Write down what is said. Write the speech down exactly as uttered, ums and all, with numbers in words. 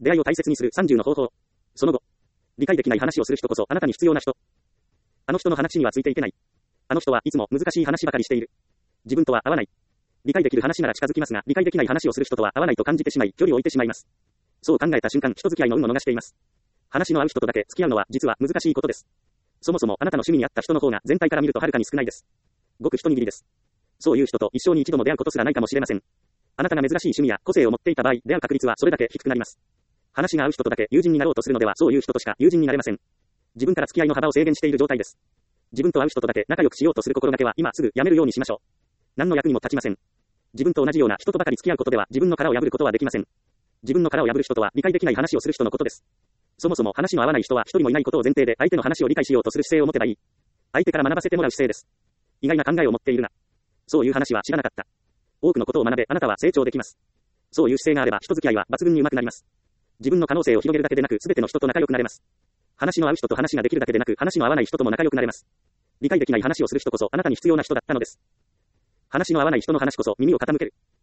出会いを大切にするさんじゅうの方法。その後、理解できない話をする人こそあなたに必要な人。あの人の話にはついていけない。あの人はいつも難しい話ばかりしている。自分とは合わない。理解できる話なら近づきますが、理解できない話をする人とは合わないと感じてしまい、距離を置いてしまいます。そう考えた瞬間、人付き合いの運を逃しています。話の合う人とだけ付き合うのは実は難しいことです。そもそもあなたの趣味に合った人の方が全体から見るとはるかに少ないです。ごく一握りです。そういう人と一生に一度も出会うことすらないかもしれません。あなたが珍しい趣味や個性を持っていた場合、出会う確率はそれだけ低くなります。話が合う人とだけ友人になろうとするのでは、そういう人としか友人になれません。自分から付き合いの幅を制限している状態です。自分と合う人とだけ仲良くしようとする心がけは今すぐやめるようにしましょう。何の役にも立ちません。自分と同じような人とばかり付き合うことでは自分の殻を破ることはできません。自分の殻を破る人とは理解できない話をする人のことです。そもそも話の合わない人は一人もいないことを前提で相手の話を理解しようとする姿勢を持てばいい。相手から学ばせてもらう姿勢です。意外な考えを持っているが、そういう話は知らなかった。多くのことを学べ、あなたは成長できます。そういう姿勢があれば人付き合いは抜群に上手くなります。自分の可能性を広げるだけでなく、すべての人と仲良くなれます。話の合う人と話ができるだけでなく、話の合わない人とも仲良くなれます。理解できない話をする人こそあなたに必要な人だったのです。話の合わない人の話こそ耳を傾ける。